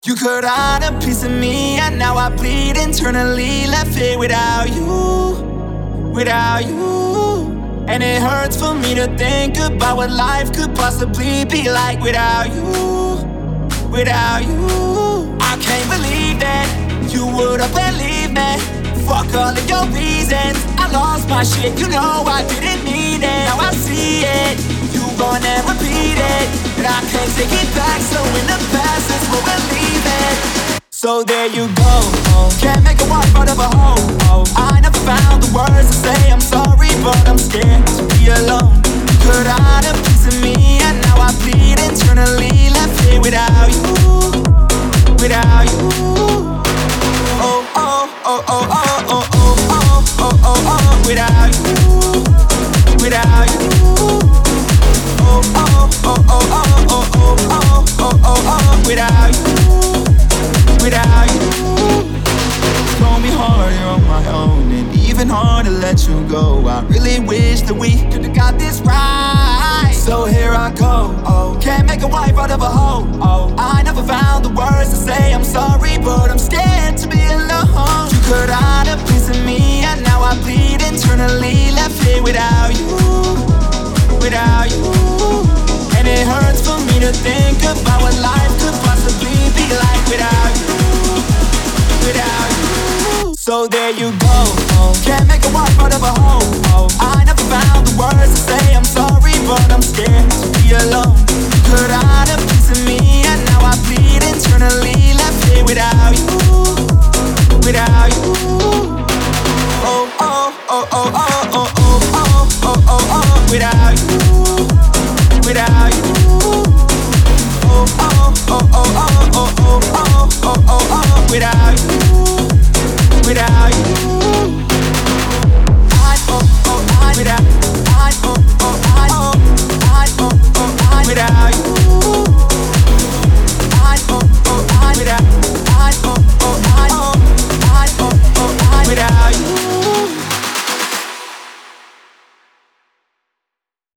You cut out a piece of me and now I bleed internally. Left here without you, without you. And it hurts for me to think about what life could possibly be like without you, without you. I can't believe that you would've believed me. Fuck all of your reasons. I lost my shit, you know I didn't mean it. Now I see it, you gonna repeat it. But I can't take it back, so in the past is where we're leaving. So there you go, can't make a wife out of a hoe. I never found the words to say I'm sorry, but I'm scared to be alone. You cut out a piece of me and now I bleed internally. Left here without you, without you. Oh, oh, oh, oh, oh, oh, oh, oh, oh, oh, oh, without you, without you. Oh, oh, oh, oh, oh, oh, oh, oh, oh, oh, oh, without you, without you. Told me harder on my own and even harder to let you go. I really wish that we could've got this right. So here I go, can't make a wife out of a hoe. I never found the words to say I'm sorry, but I'm scared to be alone. You cut out a piece of me and now I bleed internally. Left here without you, without you. And it hurts for me to think about what life could possibly be like without you, without you. So there you go, can't make a wife out of a hoe. I never found the words to say I'm sorry, but I'm scared to be alone. Cut out a piece of me and now I bleed internally. Left here without you, without you.